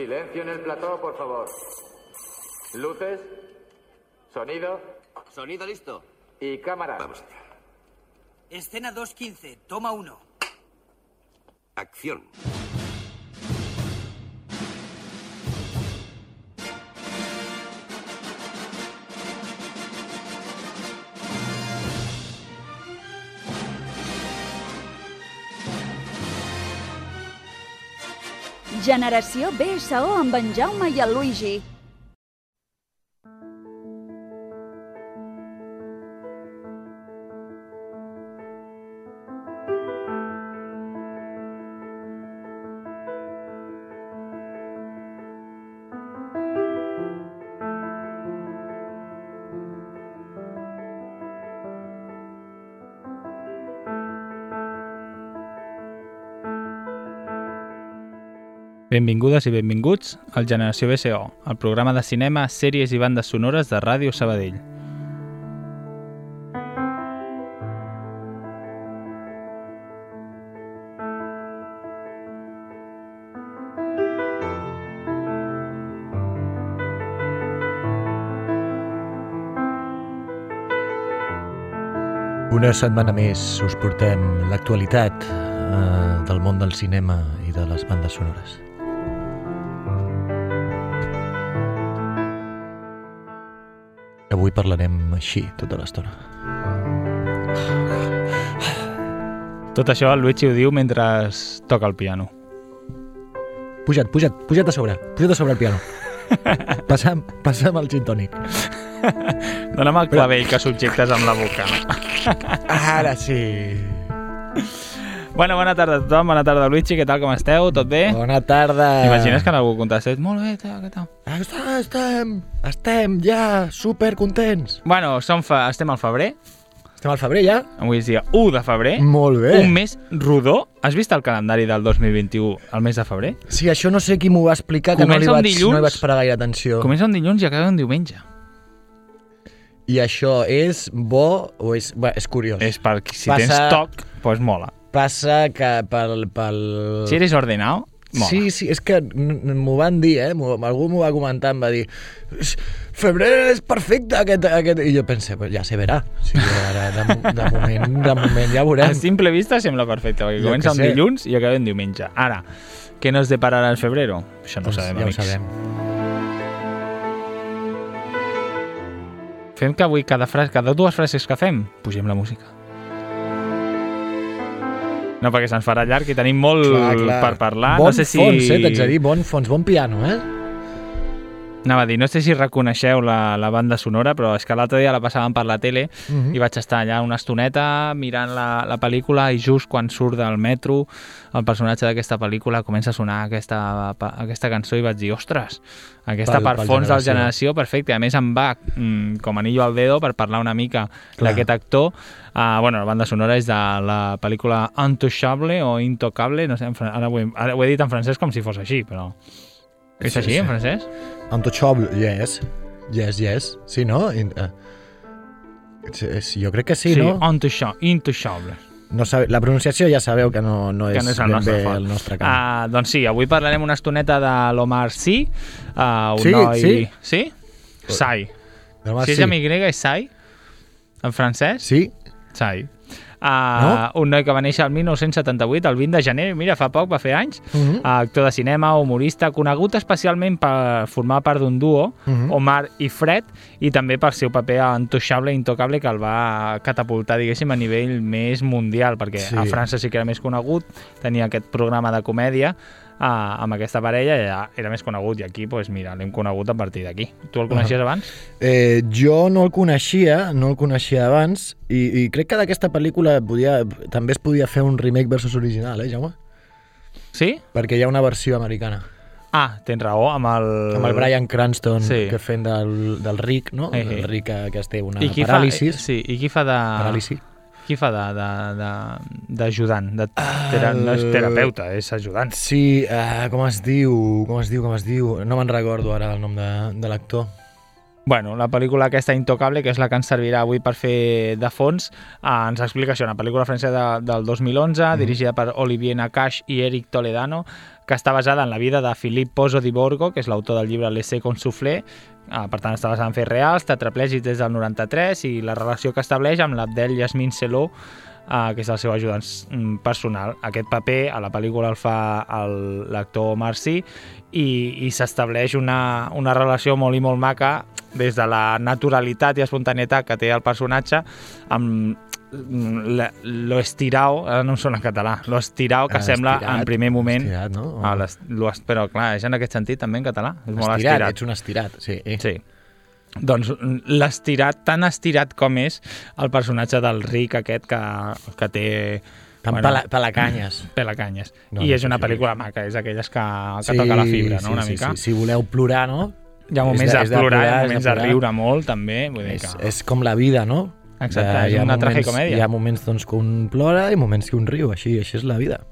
Silencio en el plató, por favor. Luces, sonido. Sonido listo. Y cámara. Vamos allá. Escena 2:15, toma 1. Acción. Generació BSO amb en Jaume i el Luigi. Benvingudes i benvinguts al Generació BSO, el programa de cinema, sèries i bandes sonores de Ràdio Sabadell. Una setmana més us portem l'actualitat del món del cinema i de les bandes sonores. Avui parlarem així tota l'estona. Tot això el Luigi ho diu mentre toca el piano. Puja't a sobre el piano. Passa'm el gin tònic. Dóna'm el clavell que subjectes amb la boca. Ara sí. Bueno, bona tarda a tothom, bona tarda Luigi, què tal, com esteu? Tot bé? Bona tarda. Imagines que algú contestés, molt bé, què tal? Estem ja supercontents. Bueno, estem al febrer. Estem al febrer ja? Avui és dia 1 de febrer. Molt bé. Un mes rodó. Has vist el calendari del 2021 al mes de febrer? Sí, això no sé qui m'ho va explicar, que no hi vaig parar gaire atenció. Comença un dilluns i acaba un diumenge. I això és bo o és... Bé, és curiós. És perquè si tens toc, doncs mola. Passa que pel... Si eres ordenado, mola. Sí, és que m'ho van dir, algú m'ho va comentar, em va dir febrer és perfecte aquest... I jo pensé, pues ja se verà. Sí, ara, de moment ja veurem. A simple vista sembla perfecte, perquè comença un dilluns i acaba un diumenge. Ara, què nos depararà el febrero? Això no ho sabem, ja amics. Ja ho sabem. Fem que avui cada dues frases que fem, pugem la música. No, perquè se'ns farà llarg i tenim molt per parlar. Bon no sé fons, t'haig de dir, bon fons, bon piano, Anava a dir, no sé si reconeixeu la banda sonora, però és que l'altre dia la passàvem per la tele i vaig estar allà una estoneta mirant la pel·lícula i just quan surt del metro el personatge d'aquesta pel·lícula comença a sonar aquesta cançó i vaig dir, ostres, aquesta per fons del Generació, perfecte. A més em va com anillo al dedo per parlar una mica d'aquest actor. La banda sonora és de la pel·lícula Intouchable o Intocable, no sé, ara ho he dit en francès com si fos així, però... És així, en francès? Intouchable, yes. Sí, no? Jo crec que sí, no? Sí, Intouchable. No la pronunciació ja sabeu que no és ben bé el nostre camp. Doncs sí, avui parlarem una estoneta de l'Omar Sy. Sí? Sí? Sy. Si és amb Y, és Sy? En francès? Sí. Sy. Un noi que va néixer el 1978, el 20 de gener, mira, fa poc, va fer anys, actor de cinema, humorista, conegut especialment per formar part d'un duo, Omar i Fred, i també per seu paper a Intouchable i Intocable, que el va catapultar, diguéssim, a nivell més mundial, perquè a França sí que era més conegut, tenia aquest programa de comèdia amb aquesta parella, ja era més conegut, i aquí, doncs mira, l'hem conegut a partir d'aquí. Tu el coneixies abans? Jo no el coneixia abans, i crec que d'aquesta pel·lícula també es podia fer un remake versus original, Jaume? Sí? Perquè hi ha una versió americana. Tens raó, amb el Bryan Cranston, que fent del Rick, no? El Rick que es té una paràlisi. Sí, i qui fa de... Paràlisi. Qui fa d'ajudant? No és terapeuta, és ajudant. Sí, com es diu? No me'n recordo ara el nom de l'actor. Bueno, la pel·lícula aquesta Intocable, que és la que ens servirà avui per fer de fons, ens explica això, una pel·lícula francesa del 2011, dirigida per Olivier Nakache i Eric Toledano, que està basada en la vida de Philippe Pozzo di Borgo, que és l'autor del llibre L'essai qu'on soufflait, per tant està basada en fets reals, tetraplègic des del 93, i la relació que estableix amb l'Abdel Yasmin Selou, que és el seu ajudant personal. Aquest paper a la pel·lícula el fa l'actor Omar Sy i s'estableix una relació molt i molt maca des de la naturalitat i espontaneïtat que té el personatge amb lo estirao, ara no em sona en català, lo estirao que sembla en primer moment... Estirat, no? Però clar, és en aquest sentit també en català. És molt estirat. Ets un estirat, sí. Sí. Doncs l'estirat, tan estirat com és el personatge del ric aquest que té... Pelacanyes. Pelacanyes. I és una pel·lícula maca, és aquelles que toca la fibra, no? Una mica. Si voleu plorar, no? Hi ha moments de plorar, hi ha moments de riure molt, també. És com la vida, no? Exacte, és una tragicomèdia. Hi ha moments doncs, que un plora i moments que un riu, així és la vida.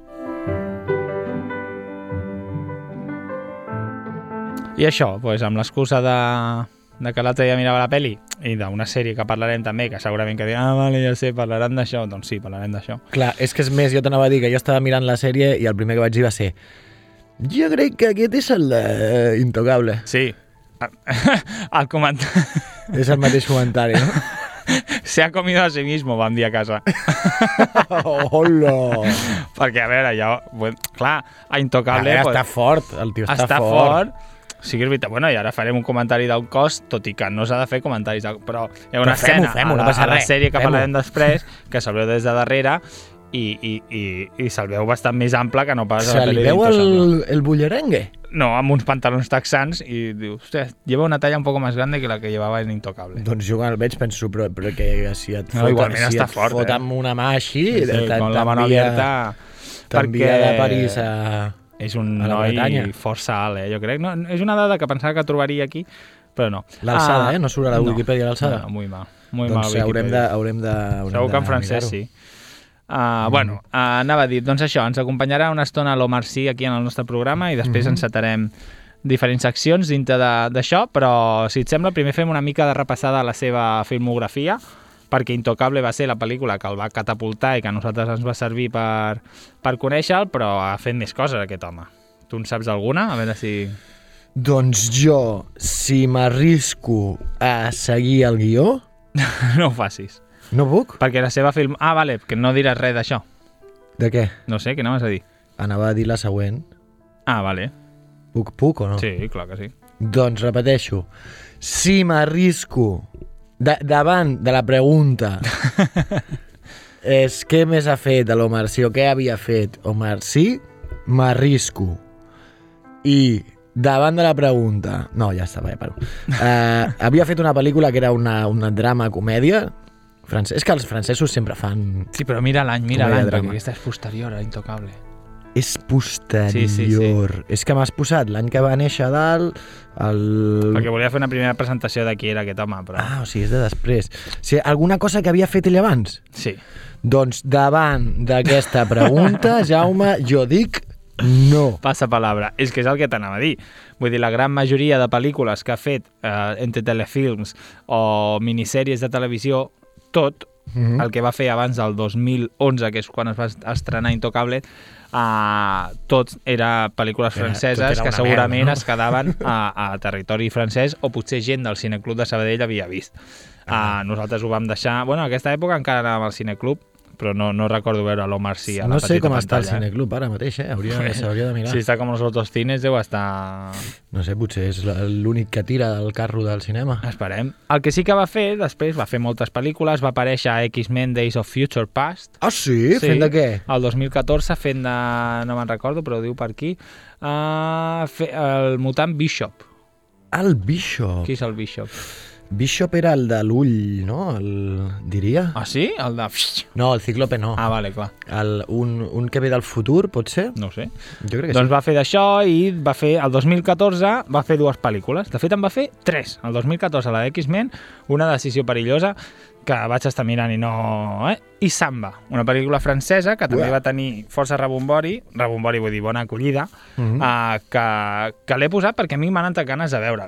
I això, doncs, amb l'excusa de que l'altre dia mirava la peli i d'una sèrie que parlarem també, que segurament que diran, vale, ja sé, parlaran d'això. Doncs sí, parlarem d'això. Clar, és que és més, jo t'anava a dir que jo estava mirant la sèrie i el primer que vaig dir va ser jo crec que aquest és el Intocable. Sí, el comentari... És el mateix comentari, no? Se ha comido a sí mismo, vam dir a casa. Hola! Perquè, a veure, ja... Clar, a Intocable... Està fort, el tio està fort. Sí que és veritat. Bueno, i ara farem un comentari del cos, tot i que no s'ha de fer comentaris, però hi ha una escena a la sèrie que parlarem després, que se'l veu des de darrere, i se'l veu bastant més ample que no pas a la pel·li. Se li veu el bullerengue? No, amb uns pantalons texans i diu, hòstia, lleva una talla un poco más grande que la que llevava en Intocable. Doncs jo quan el veig penso, però que si et fot amb una mà així, con la mano abierta, t'envia de París a... És un noi força alt, jo crec. No, és una dada que pensava que trobaria aquí, però no. L'alçada, no surt a la Wikipedia l'alçada? No, muy mal. Doncs haurem de segur que en francès sí. Bueno, anava a dir, doncs això, ens acompanyarà una estona l'Omar Sy aquí en el nostre programa i després encetarem diferents seccions dintre d'això, però si et sembla, primer fem una mica de repassada a la seva filmografia, perquè Intocable va ser la pel·lícula que el va catapultar i que a nosaltres ens va servir per conèixer-lo, però ha fet més coses aquest home. Tu en saps alguna? A veure si... Doncs jo, si m'arrisco a seguir el guió... No ho facis. No puc? Perquè la seva film... Ah, vale, que no diràs res d'això. De què? No sé, què anaves a dir? Anava a dir la següent. Ah, vale. Puc o no? Sí, clar que sí. Doncs repeteixo. Si m'arrisco... Davant de la pregunta és què més ha fet l'Omar Sy o què havia fet Omar Sy, m'arrisco. I davant de la pregunta... No, ja està, ja paro. Havia fet una pel·lícula que era una drama-comèdia. És que els francesos sempre fan... Sí, però mira l'any, perquè aquesta és posterior a Intocable. És posterior. Sí. És que m'has posat l'any que va néixer a dalt... Perquè volia fer una primera presentació de qui era aquest home, però... O sigui, és de després. Si alguna cosa que havia fet ell abans? Sí. Doncs davant d'aquesta pregunta, Jaume, jo dic no. Passa palabra. És que és el que t'anava a dir. Vull dir, la gran majoria de pel·lícules que ha fet entre telefilms o minissèries de televisió, tot el que va fer abans del 2011, que és quan es va estrenar Intocable, tot era pel·lícules franceses que segurament es quedaven a territori francès o potser gent del Cineclub de Sabadell havia vist. Nosaltres ho vam deixar... Bueno, en aquesta època encara anàvem al Cineclub, però no recordo veure l'Omar Sy a la petita pantalla. No sé com està el Cineclub ara mateix, s'hauria de mirar. Si està com els altres cines, deu estar... No sé, potser és l'únic que tira del carro del cinema. Esperem. El que sí que va fer, després va fer moltes pel·lícules, va aparèixer a X-Men Days of Future Past. Ah, sí? Fent de què? El 2014 fent de... no me'n recordo, però ho diu per aquí. El mutant Bishop. El Bishop? Qui és el Bishop? Bishop era el de l'ull, no? Diria. Ah, sí? El de... No, el Cíclope no. Ah, vale, clar. Un que ve del futur, pot ser? No sé. Jo crec que doncs sí. Va fer d'això i va fer, el 2014, va fer 2 pel·lícules. De fet, en va fer 3. El 2014, la d'X-Men, Una decisió perillosa, que vaig estar mirant i no... I Samba, una pel·lícula francesa que també va tenir força rebombori, vull dir bona acollida, que l'he posat perquè a mi m'han entrat ganes de veure-la.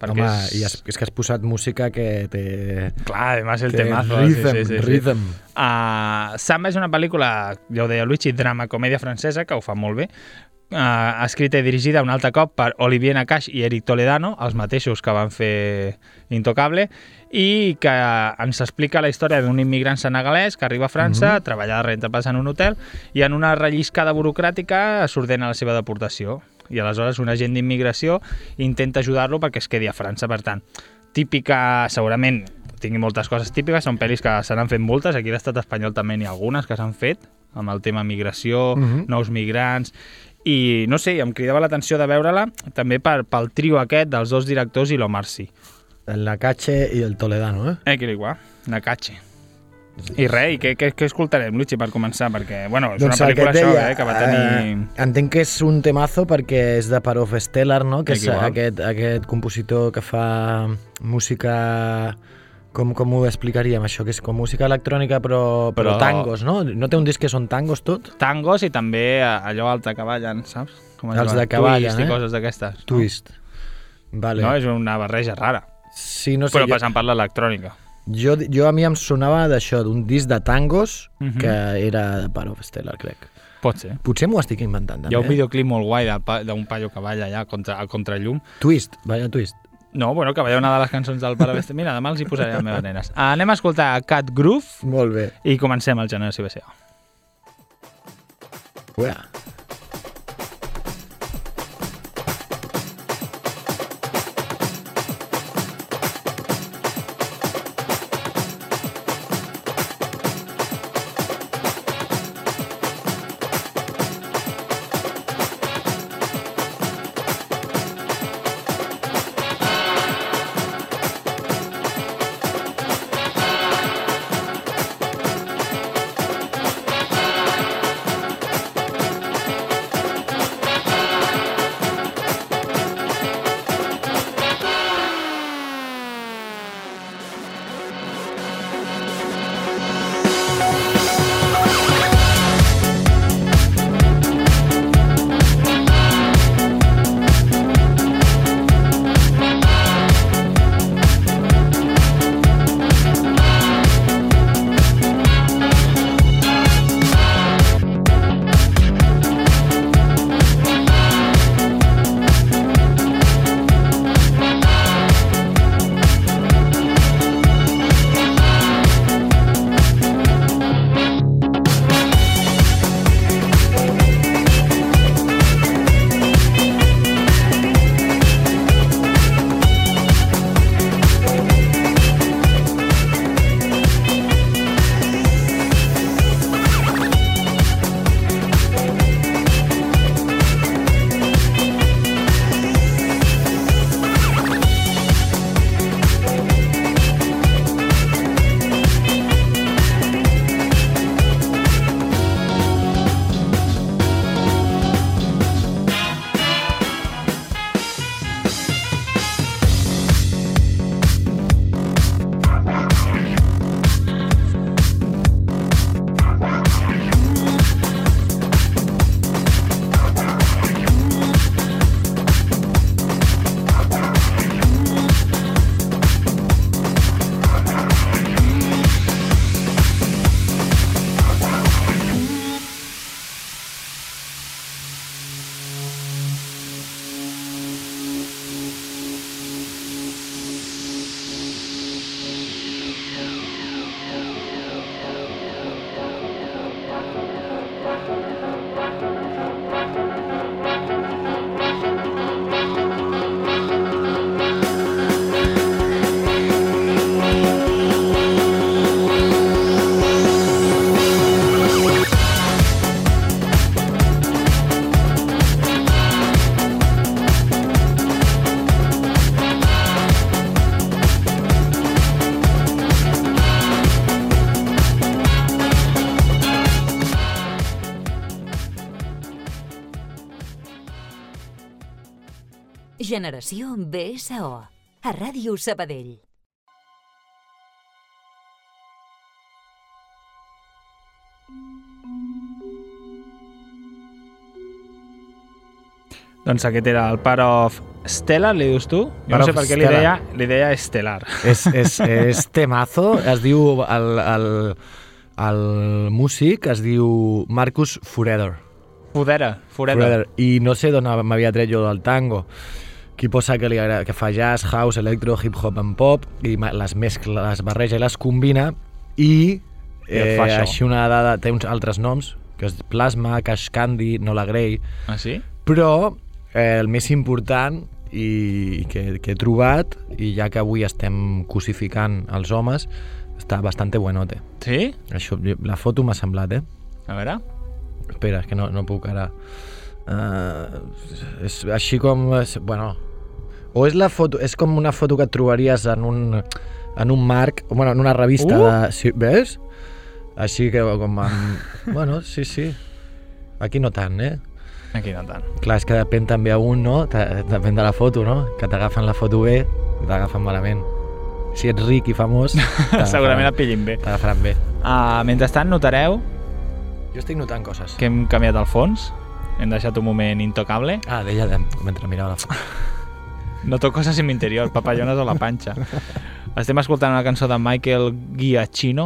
Home, i és que has posat música que té... Clar, además el té temazo. rhythm. Samba és una pel·lícula, ja ho deia Luigi, drama, comèdia francesa, que ho fa molt bé, escrita i dirigida un altre cop per Olivier Nakache i Eric Toledano, els mateixos que van fer Intocable, i que ens explica la història d'un immigrant senegalès que arriba a França, a treballar de rentaplats en un hotel, i en una relliscada burocràtica s'ordena la seva deportació. I aleshores un agent d'immigració intenta ajudar-lo perquè es quedi a França. Per tant, típica, segurament tingui moltes coses típiques, són pel·lis que se n'han fet moltes, aquí a l'estat espanyol també n'hi ha algunes que s'han fet, amb el tema migració, nous migrants, i no sé, em cridava l'atenció de veure-la també pel trio aquest dels dos directors i l'Omar Sy. El Nakache i el Toledano, Que igual, Nakache. I res, i què escoltarem, Luigi, per començar? Perquè, bueno, és doncs una pel·lícula deia, que va tenir... entenc que és un temazo perquè és de Parov Stelar, no? Que és aquest compositor que fa música... Com ho explicaríem, això? Que és com música electrònica, però tangos, no? No té un disc que són tangos, tot? Tangos i també allò altre que ballen, saps? Els de que ballen, Twist i coses d'aquestes. Twist. No? Vale. No, és una barreja rara. Sí, no sé, però passant per l'electrònica. Jo a mi em sonava d'això, d'un disc de tangos que era de Parov Stelar, crec. Pot ser. Potser m'ho estic inventant, també. Hi ha un videoclip molt guai d'un paio que balla allà a contrallum. Twist, balla Twist. No, bueno, que balla una de les cançons del Pare Beste. Mira, demà els hi posaré a les meves nenes. Anem a escoltar Cat Groove. Molt bé. I comencem el Generació BCA. Uea. Generació BSO, a Ràdio Sabadell. Doncs aquest era el Part of Stellar, li dius tu? Jo no sé per què li deia Stellar. És temazo, es diu el músic es diu Marcus Fureder. Fureder. I no sé d'on m'havia tret jo del tango. Aquí posa que, que fa jazz, house, electro, hip-hop and pop, i les mescla, les barreja i les combina, i així una dada, té uns altres noms, que és Plasma, Cash Candy, Nola Gray. Ah, sí? Però el més important i que he trobat, i ja que avui estem cosificant els homes, està bastante buenote. Sí? Això, la foto m'ha semblat, A veure. Espera, és que no puc ara... és així com... Bueno, o és la foto... És com una foto que et trobaries en un marc... Bueno, en una revista de... Sí, ves? Així que com amb... Bueno, sí. Aquí no tant, Aquí no tant. Clar, és que depèn també a un, no? Depèn de la foto, no? Que t'agafen la foto bé, t'agafen malament. Si ets ric i famós... Segurament et pillin bé. T'agafaran bé. Mentrestant, notareu... Jo estic notant coses. Que hem canviat el fons. Hem deixat un moment intocable. Deia mentre mirava la foto. Noto coses en l'interior, papallones a la panxa. Estem escoltant una cançó de Michael Giacchino,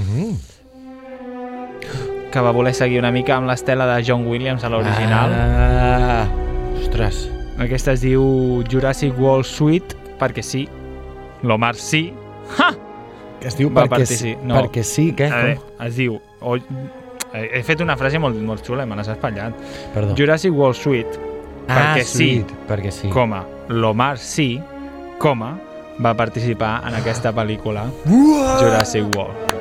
que va voler seguir una mica amb l'estela de John Williams a l'original. Ostres. Aquesta es diu Jurassic World Suite, perquè sí. L'Omar sí. Ha! Que es diu perquè sí. No. Perquè sí, què? Es diu... He fet una frase molt xula i me n'has espatllat. Perdó. Jurassic World Suite, perquè perquè sí. Coma, l'Omar sí, coma, va participar en aquesta pel·lícula Jurassic World.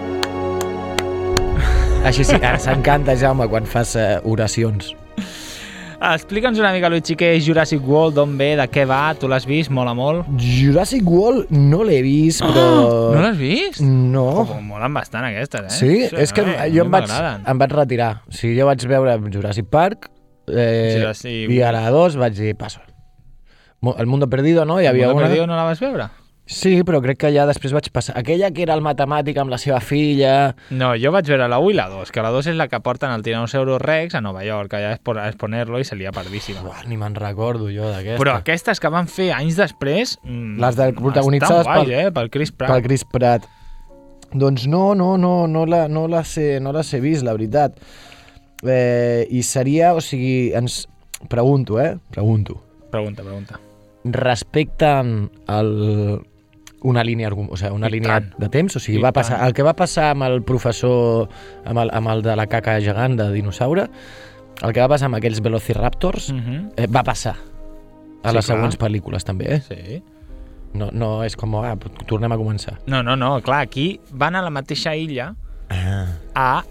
Així sí, s'encanta, Jaume, quan fas oracions. Explica'ns una mica, Luigi, què és Jurassic World, d'on ve, de què va, tu l'has vist, mola molt? Jurassic World no l'he vist, però... No l'has vist? No. Molen bastant aquestes, Sí? És que jo em vaig retirar. O sigui, jo vaig veure Jurassic Park i a la 2 vaig dir, passo. El Mundo Perdido, no? Hi havia El Mundo Perdido no la vas veure? Sí, però crec que ja després vaig passar... Aquella que era el matemàtic amb la seva filla... No, jo vaig veure la 1 i la 2, que la 2 és la que porten el Tiranossauro Rex a Nova York, allà a exponer-lo i se lia pardíssima. Ni me'n recordo jo d'aquesta. Però aquestes que van fer anys després... Les protagonitzades pel Chris Pratt. Pel Chris Pratt. Doncs no les he vist, la veritat. I seria, o sigui, ens... Pregunto. Pregunta. Respecte al... una línia de temps, o sigui, el que va passar amb el professor, amb el de la caca gegant de dinosaure, el que va passar amb aquells velociraptors, va passar a les següents pel·lícules també, Sí. No és com, tornem a començar. No, clar, aquí van a la mateixa illa a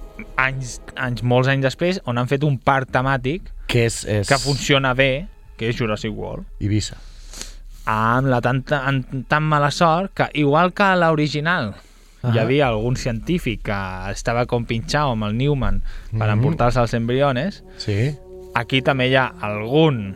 molts anys després, on han fet un parc temàtic que funciona bé, que és Jurassic World. Eivissa. Amb tan mala sort que, igual que a l'original, hi havia algun científic que estava compinxat amb el Newman per emportar-se els embriones, aquí també hi ha algun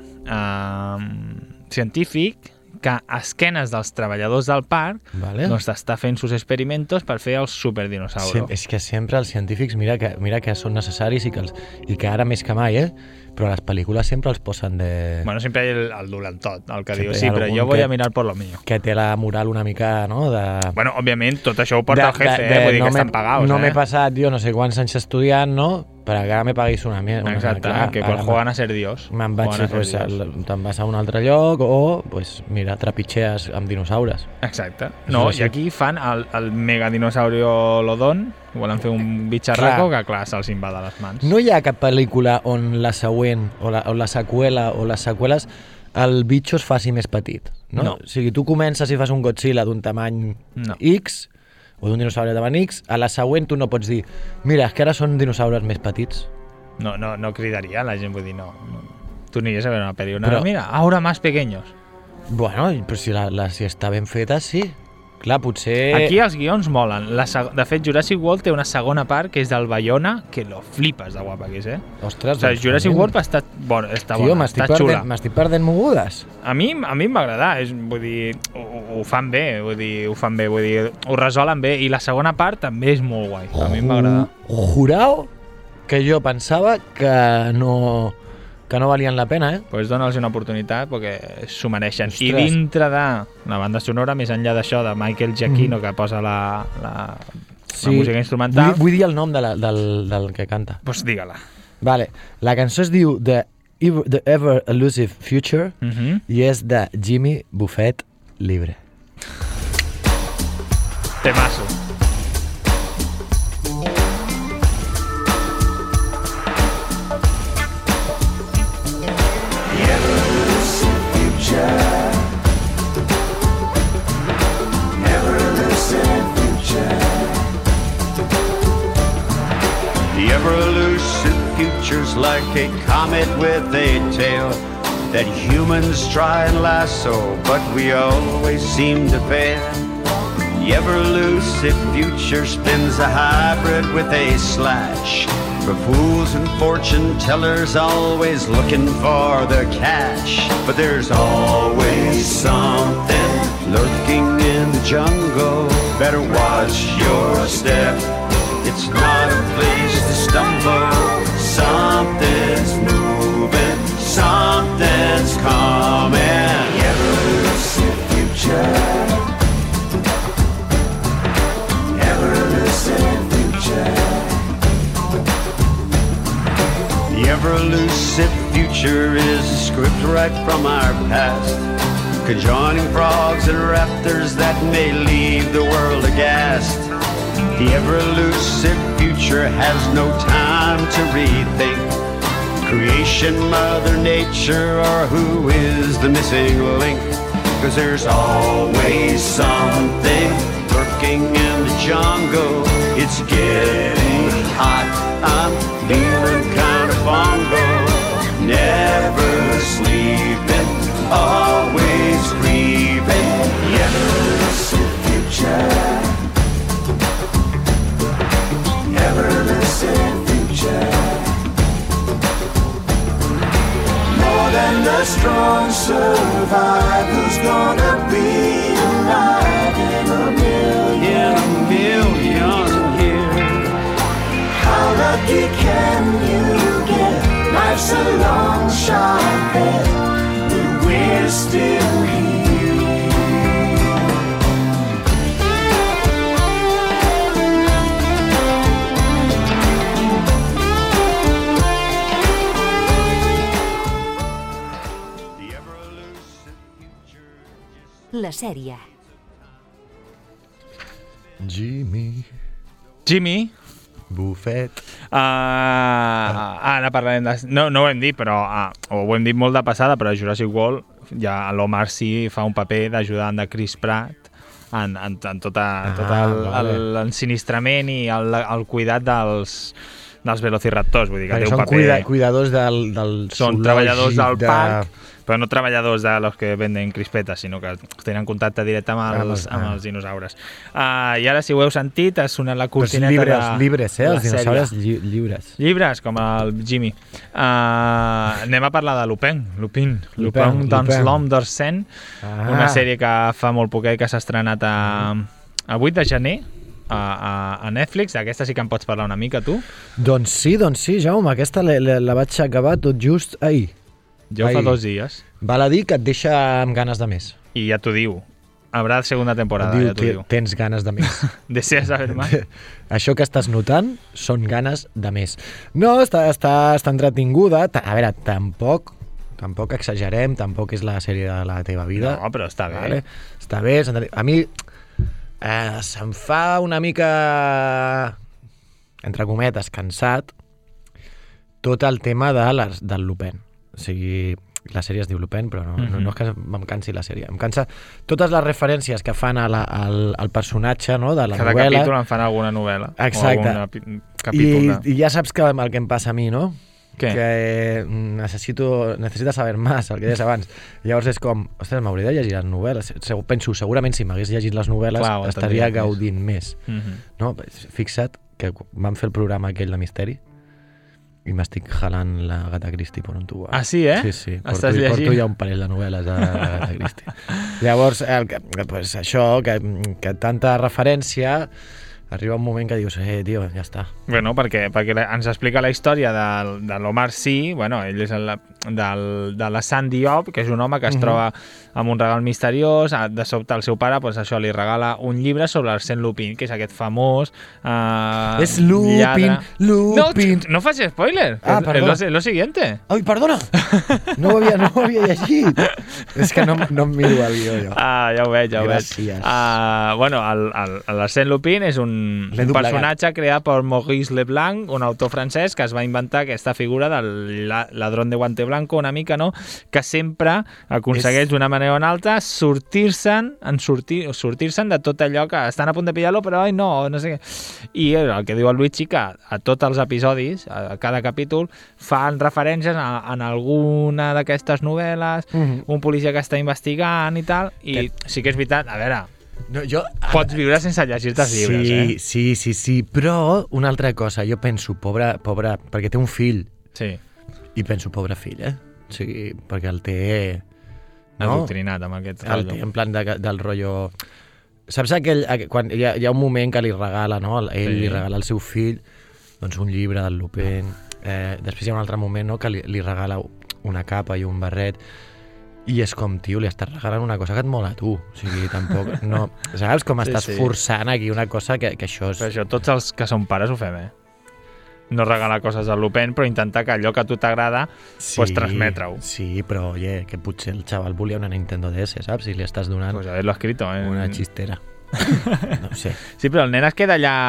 científic que a esquenes dels treballadors del parc doncs està fent sus experimentos per fer el superdinosauro. És que sempre els científics, mira que són necessaris i que ara més que mai, però a les pel·lícules sempre els posen de... Bueno, sempre hi ha el dolentot, el que diu, sí, però jo voy a mirar por lo mío. Que té la moral una mica, no? Bueno, òbviament, tot això ho porta el jefe, vull dir que estan pagados. No m'he passat, jo no sé quants anys estudiant, no? Per que ara me paguis una mierda. Exacte, que pues juegan a ser Dios. Me'n vaig, te'n vas a un altre lloc o, mira, trepitxees amb dinosaures. Exacte. No, i aquí fan el megadinosauriolodon, volen fer un bitxarraco que, clar, se'ls invada les mans. No hi ha cap pel·lícula on la següent, o la seqüela, o les seqüeles, el bitxo es faci més petit, no? O sigui, tu comences i fas un Godzilla d'un tamany X, o d'un dinosaure de tamany X, a la següent tu no pots dir, mira, és que ara són dinosaures més petits. No cridaria la gent, vull dir, no. Tu aniries a veure una pel·li, mira, ahora más pequeños. Bueno, però si està ben feta, sí. Clar, potser... Aquí els guions molen. De fet, Jurassic World té una segona part que és del Bayona, que lo flipes de guapa que és, Ostres, o sigui, Jurassic World està bona, està xula. M'estic perdent mogudes. A mi em va agradar, vull dir, ho fan bé, vull dir, ho resolen bé, i la segona part també és molt guai. A mi em va agradar. Jurau que jo pensava que no que no valien la pena, Pues dona'ls una oportunitat perquè s'ho mereixen. Ostres. I dintre de la banda sonora, més enllà d'això, de Michael Giacchino, que posa la música instrumental... Vull dir el nom del que canta. Pues digue-la. Vale. La cançó es diu The Ever Elusive Future i és de Jimmy Buffett Libre. Temazo. The ever-elusive future's like a comet with a tail that humans try and lasso, but we always seem to fail. The ever-elusive future spins a hybrid with a slash, for fools and fortune tellers always looking for the cash. But there's always something lurking in the jungle. Better watch your step. It's not a place to stumble. Something's moving, something's coming. The ever-elusive future. Ever-elusive future. The ever-elusive future is a script right from our past, conjoining frogs and raptors that may leave the world aghast. The ever-elusive future has no time to rethink creation, Mother Nature, or who is the missing link. 'Cause there's always something lurking in the jungle. It's getting hot, I'm feeling kind of fungal. Never sleeping, always grieving. The ever-elusive future. Ever-elusive future. More than the strong survive, who's gonna be alive in a million years? How lucky can you get? Life's a long shot bet, but we're still here. La sèrie. Jimmy Buffett. Ara parlarem de... No ho hem dit, però... ho hem dit molt de passada, però a Jurassic World ja l'Omar Sy fa un paper d'ajudant de Chris Pratt en tot l'ensinistrament i el cuidat dels velociraptors. Vull dir que té un paper... Són cuidadors del Són treballadors del parc, però no treballadors de los que venden crispetes, sinó que tenen contacte directe amb els dinosaures. I ara, si ho heu sentit, ha sonat la cortineta llibres, els dinosaures lliures. Llibres, com el Jimmy. Anem a parlar de Lupin dans l'Homme d'Arsène, una sèrie que fa molt poquet que s'ha estrenat a 8 de gener, a Netflix. Aquesta sí que em pots parlar una mica, tu? Doncs sí, Jaume, aquesta la vaig acabar tot just ahir. Jo fa 2 dies. Val a dir que et deixa amb ganes de més. I ja t'ho diu. Habrà segunda temporada, ja t'ho diu. Tens ganes de més. Deseas saber más. Això que estàs notant són ganes de més. No, està entretinguda. A veure, tampoc exagerem, tampoc és la sèrie de la teva vida. No, però està bé. Vale? Està bé. A mi se'm fa una mica, entre cometes, cansat tot el tema del Lupin. O sigui, la sèrie es diu Lupin, però no és que em cansi la sèrie. Em cansa totes les referències que fan al personatge, no?, de la Cada novel·la. Cada capítol en fan alguna novel·la. Exacte. O algun capítol. I ja saps el que em passa a mi, no? Què? Que necessito saber més, el que deies abans. Llavors és com, ostres, m'hauria de llegir les novel·les. Penso, segurament si m'hagués llegit les novel·les estaria gaudint més. No? Fixa't que vam fer el programa aquell de misteri i m'estic jalant la Agatha Christie per un tubo. Ah, sí, eh? Sí. Estàs llegint? Porto ja un parell de novel·les de Agatha Christie. Llavors, això, que tanta referència, arriba un moment que dius, tio, ja està. Bueno, perquè ens explica la història de l'Omar Sy, bueno, ell és de la Sandy Diop, que és un home que es troba amb un regal misteriós, de sobte el seu pare, doncs això, li regala un llibre sobre Arsène Lupin, que és aquest famós és Lupin, Lupin. No facis spoiler, perdó. Es lo siguiente. Ai, perdona, no ho havia llegit. És que no em miro el guió, jo. Ja ho veig, Gràcies. Bueno, l'Arsène Lupin és un personatge creat per Maurice Leblanc, un autor francès que es va inventar aquesta figura del ladrón de guante blanco, una mica, no? Que sempre aconsegueix d'una manera o una altra sortir-se'n de tot allò que estan a punt de pillar-lo, però ai no sé què. I el que diu el Luigi, que a tots els episodis, a cada capítol, fan referències a alguna d'aquestes novel·les, un policia que està investigant i tal, i sí que és veritat, a veure, pots viure sense llegir-te els llibres, Sí, però una altra cosa, jo penso, pobre, perquè té un fill, i penso, pobre fill, o sigui, perquè el té... adoctrinat amb aquest rotllo. El té en plan del rotllo... Saps quan hi ha un moment que li regala, no? Ell li regala al seu fill doncs un llibre del Lupin, després hi ha un altre moment, no? Que li regala una capa i un barret, i és com, tio, li estàs regalant una cosa que et mola a tu, o sigui, tampoc, no, saps com estàs forçant aquí una cosa que això és... Però això tots els que som pares ho fem, no regalar coses al Lupin, però intentar que allò que a tu t'agrada pots transmetre-ho. Sí, però, oye, que potser el xaval volia una Nintendo DS, saps? Si li estàs donant... Pues haver-lo escrito, una xistera. No ho sé. Sí, però el nen es queda allà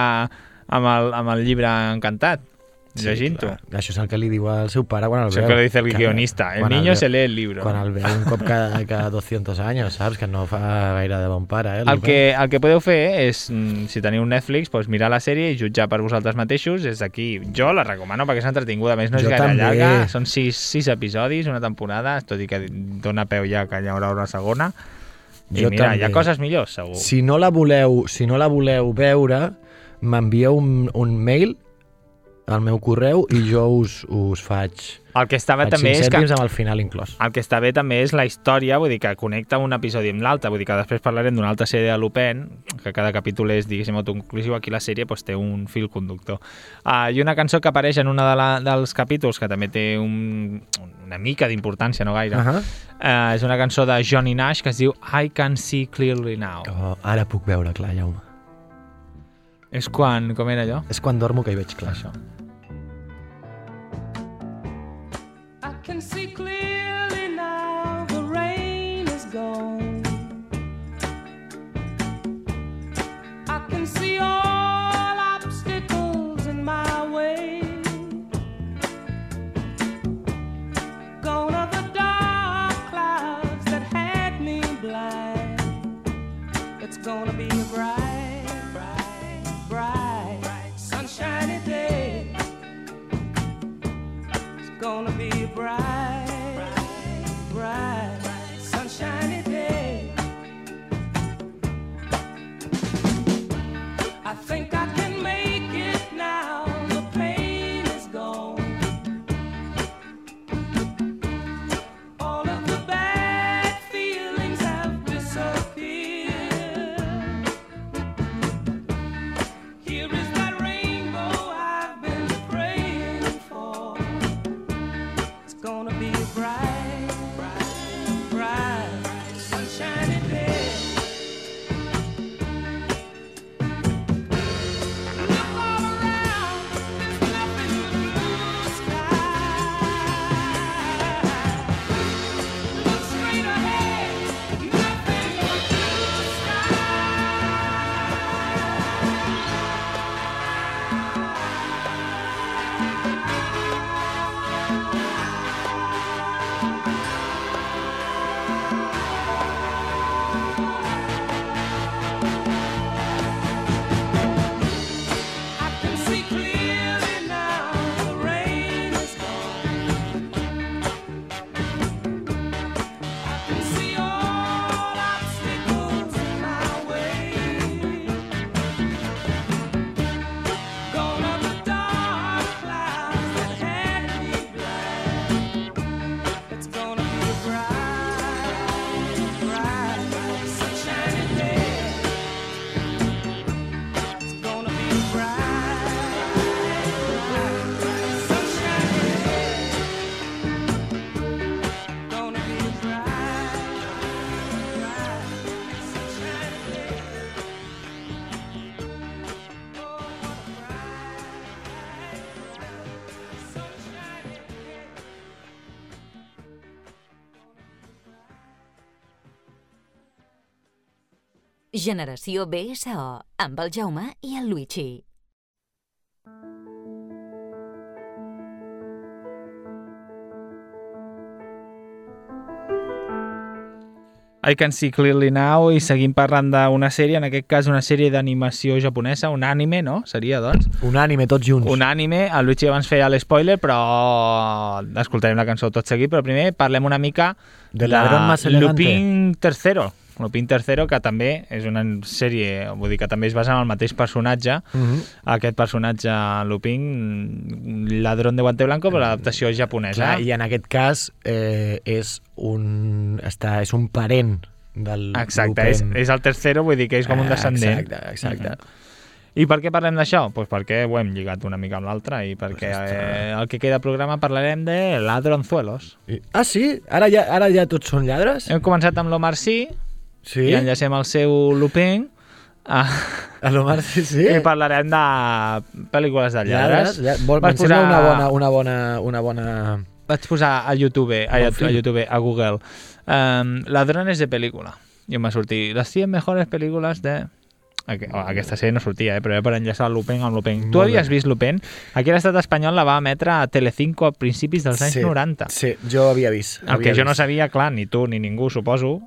amb el llibre encantat, llegint-ho. Això és el que li diu al seu pare quan el veu. Això que li dice el guionista. El niño se lee el libro. Quan el veu un cop cada 200 anys, saps? Que no fa gaire de bon pare. El que podeu fer és, si teniu un Netflix, doncs mirar la sèrie i jutjar per vosaltres mateixos. És aquí. Jo la recomano perquè és entretinguda. A més, no és gaire llarga. Són 6 episodis, una temporada, tot i que dona peu ja que hi haurà una segona. I mira, hi ha coses millors, segur. Si no la voleu veure, m'envieu un mail al meu correu i jo us faig... El que està bé també és que... amb el final inclòs. El que està bé també és la història, vull dir que connecta un episodi amb l'altre, vull dir que després parlarem d'una altra sèrie de Lupin, que cada capítol és, diguéssim, autoconclusiu, aquí la sèrie doncs, té un fil conductor. I una cançó que apareix en una dels capítols, que també té una mica d'importància, no gaire, és una cançó de Johnny Nash que es diu I Can See Clearly Now. Ara puc veure clar, Jaume. És quan... Com era allò? És quan dormo que hi veig clar. Això. I can see clearly now the rain is gone. I can see all obstacles in my way. Gone are the dark clouds that had me blind. It's gonna be a bright, sunshiny day. It's gonna be a bright, sunshiny day. I think I can make it now. The pain is gone. All of the bad feelings have disappeared. Here is that rainbow I've been praying for. It's gonna be a bright, Generació BSO, amb el Jaume i el Luigi. I Can See Clearly Now, i seguim parlant d'una sèrie, en aquest cas una sèrie d'animació japonesa, un anime, no? Seria, doncs? Un anime, tots junts. Un anime, el Luigi abans feia l'espoiler, però escoltarem la cançó tot seguit, però primer parlem una mica de Ladrón Más Elegante. Lupin III. Lupin III, que també és una sèrie, vull dir que també es basa en el mateix personatge, aquest personatge Lupin, ladrón de guante blanco, però l'adaptació japonesa. Clar, i en aquest cas és un parent del Exacte, Lupin. és el tercero, vull dir que és com un descendent. Exacte. I per què parlem d'això? Pues perquè ho hem lligat una mica amb l'altre i perquè el que queda programa parlarem de ladronzuelos. Sí? Ara ja tots són lladres? Hem començat amb l'Omar Sy, Sí? i enllacem el seu Lupin. A l'Omar Sy, sí? I parlarem de pel·lícules de lladres. Em sembla una bona... Vaig posar a YouTube, a Google, ladrones de pel·lícula. I em va sortir les 100 mejores pel·lícules de... Aquesta sèrie no sortia, però era per enllaçar Lupin amb Lupin. Tu havies vist Lupin? Aquí a l'estat espanyol la va emetre a Telecinco a principis dels anys 90. Sí, jo havia vist. El que jo no sabia, clar, ni tu ni ningú, suposo,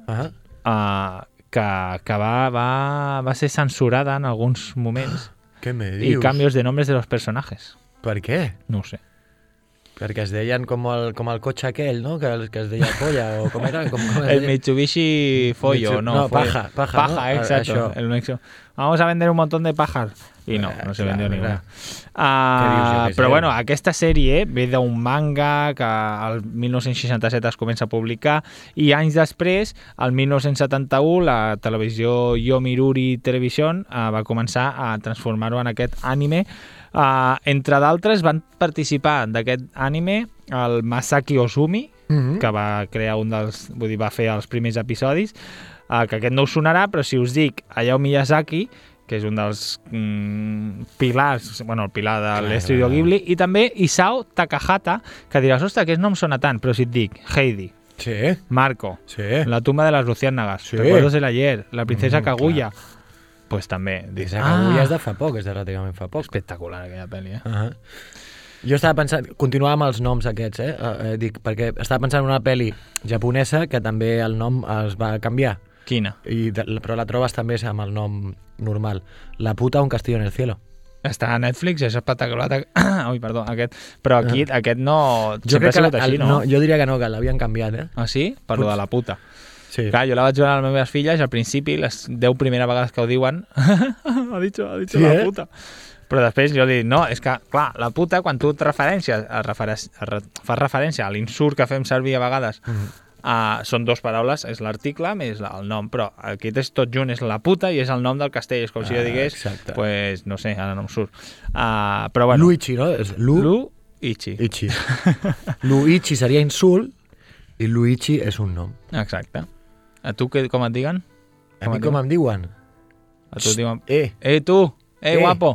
que va ser censurada en alguns moments. Què me dius? I canvios de nombres de los personajes. Per què? No ho sé. Perquè es deien com el cotxe aquell, no? Que es deia Polla, o com era? El Mitsubishi Follo, no. Paja, ¿no? Exacto. Això. El Nexo. Vamos a vender un montón de pajas. I no se vendió ninguna. Però bueno, aquesta sèrie ve d'un manga que el 1967 es comença a publicar i anys després, el 1971, la televisió Yomiuri Television va començar a transformar-ho en aquest anime. Entre d'altres van participar d'aquest anime el Masaki Ozumi, que va crear va fer els primers episodis, que aquest no us sonarà, però si us dic Hayao Miyazaki, que és un dels pilars, el pilar de l'estudio Ghibli, i també Isao Takahata, que diràs, ostres, aquest no em sona tant, però si et dic Heidi, Marco, La tumba de les luciérnagas, Recuerdos del ayer, La princesa Kaguya, pues també. Princesa Kaguya és de fa poc, és de relativament fa poc. Espectacular aquella pel·li, Jo estava pensant, continuava amb els noms aquests, dic, perquè estava pensant en una pel·li japonesa que també el nom es va canviar. Quina? Però la trobes també amb el nom normal. La puta un castillo en el cielo. Està a Netflix, és espectacular. Ui, perdó, aquest. Però aquí, aquest no... Sempre ha sigut així, no? Jo diria que no, que l'havien canviat, Ah, sí? Per lo de la puta. Sí. Clar, jo la vaig veure a les meves filles, al principi, les 10 primeres vegades que ho diuen, ha dit sí, la puta. Però després jo dic, no, és que, clar, la puta, quan tu et fas referència a l'insult que fem servir a vegades, són dues paraules, és l'article més el nom, però aquí és tot junt, és la puta i és el nom del castell, és com si jo digués, pues, no sé, ara no em surt. Però bueno. Luichi, no? És Lu-ichi. Luichi seria insult i Luichi és un nom. Exacte. A tu com et diguen? A mi com em diuen? A tu et diuen... tu! Guapo!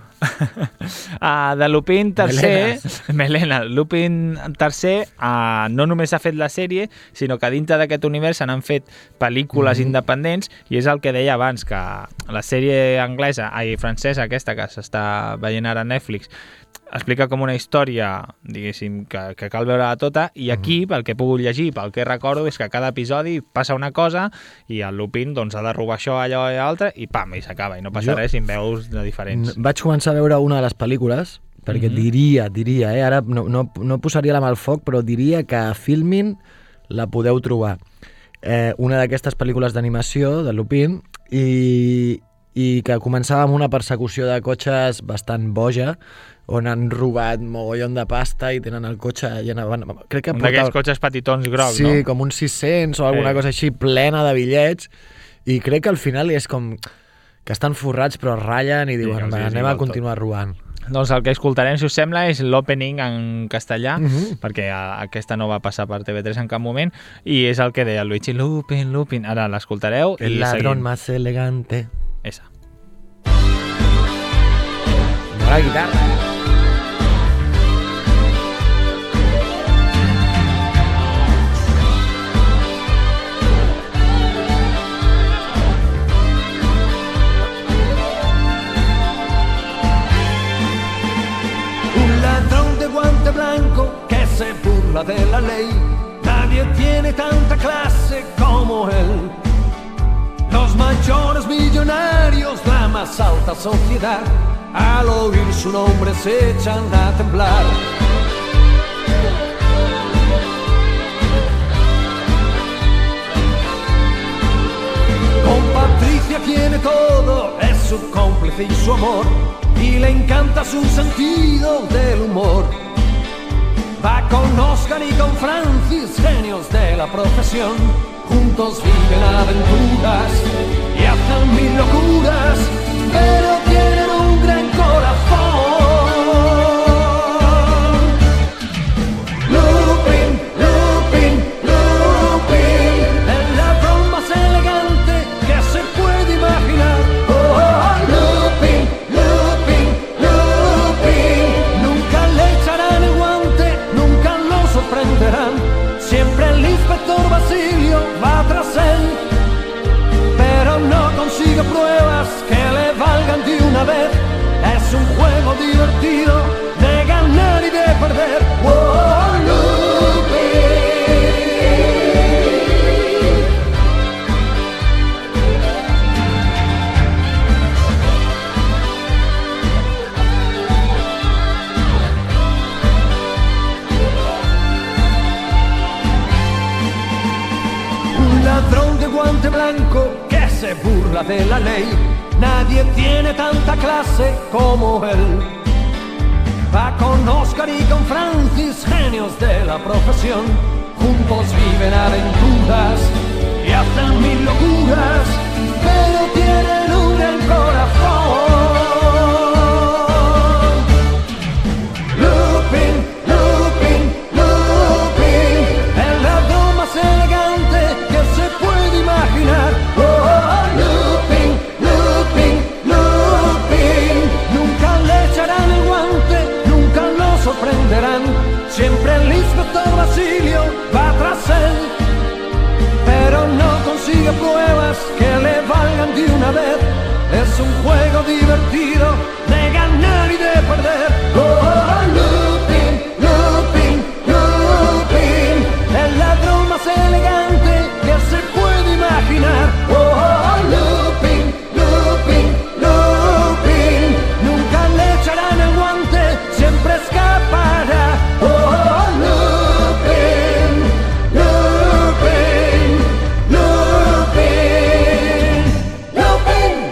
De Lupin III... Melena. Lupin III no només ha fet la sèrie, sinó que dintre d'aquest univers s'han fet pel·lícules independents, i és el que deia abans, que la sèrie francesa aquesta que s'està veient ara a Netflix explica com una història, diguéssim, que cal veure-la tota, i aquí, pel que he pogut llegir, pel que recordo, és que cada episodi passa una cosa i el Lupin doncs, ha de robar això, allò i l'altre, i pam, i s'acaba, i no passa res si en veus de diferents. Vaig començar a veure una de les pel·lícules, perquè diria, ara no posaria la mà al foc, però diria que a Filmin la podeu trobar. Una d'aquestes pel·lícules d'animació de Lupin, i que començava amb una persecució de cotxes bastant boja, on han robat mogollon de pasta i tenen el cotxe... Crec que un d'aquells cotxes petitons grocs, no? Sí, com uns 600 o alguna cosa així, plena de bitllets, i crec que al final és com que estan forrats però ratllen i diuen, anem a continuar robant. Doncs el que escoltarem, si us sembla, és l'opening en castellà, perquè aquesta no va passar per TV3 en cap moment, i és el que deia Luigi, Lupin, Lupin. Ara l'escoltareu i seguim. El ladrón más elegante. Esa. La guitarra. Nadie tiene tanta clase como él. Los mayores millonarios, la más alta sociedad, al oír su nombre se echan a temblar. Con Patricia tiene todo, es su cómplice y su amor, y le encanta su sentido del humor. Va con Oscar y con Francis, genios de la profesión. Juntos viven aventuras y hacen mil locuras, pero tienen un gran corazón. Lupin, Lupin, Lupin, el ladrón más elegante que se puede imaginar. Oh, Lupin, Lupin, Lupin, nunca le echarán el guante, nunca lo sorprenderán. Siempre el inspector Basilio va tras él, pero no consigue pruebas que le valgan de una vez. Es un juego divertido de ganar y de perder. ¡Oh, Lupin! Un ladrón de guante blanco que se burla de la ley. Nadie tiene tanta clase como él. Va con Oscar y con Francis, genios de la profesión. Juntos viven aventuras y hacen mil locuras, pero tienen un gran corazón. Lupin, Lupin, Lupin, el ladrón más elegante que se puede imaginar. Oh, Lupin, Lupin, Lupin, nunca le echarán el guante, nunca lo sorprenderán. Siempre el inspector Basilio va tras él, pero no consigue pruebas que le valgan de una vez. Es un juego divertido de ganar y de perder. Oh, Lupin, Lupin, Lupin, el ladrón más elegante que se puede imaginar. Oh, Lupin, Lupin, Lupin, nunca le echarán el guante, siempre escapará. Oh, Lupin, Lupin, Lupin, Lupin.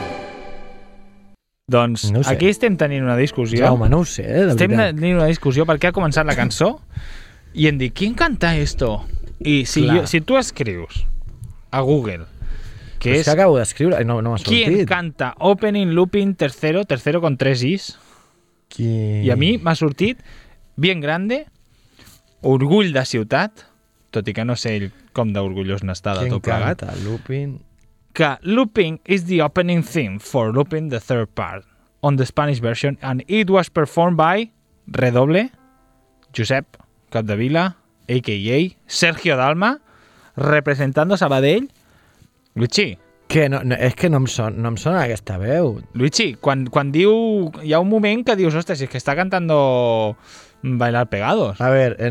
Doncs No ho sé. aquí estem tenint una discussió. Jaume, no ho sé, de Estem veritat. tenint una discussió perquè ha començat la cançó i hem dit, ¿quién canta esto? I Clar. si tu escrius a Google que És és que acabo d'escriure, no m'ha ¿quién sortit. canta Opening Looping tercero con 3 is? Qui... I a mi m'ha sortit bien grande, orgull de ciutat, tot i que no sé ell com d'orgullós n'està de Qui tot plegat, canta? Lupin... que Looping is the opening theme for Looping the third part on the Spanish version and it was performed by redoble Josep Capdevila a.k.a. Sergio Dalma representando Sabadell. Luigi, Que no, és que no em sona aquesta veu. Luigi, quan diu... Hi ha un moment que dius, ostres, és que està cantando Bailar Pegados. A ver,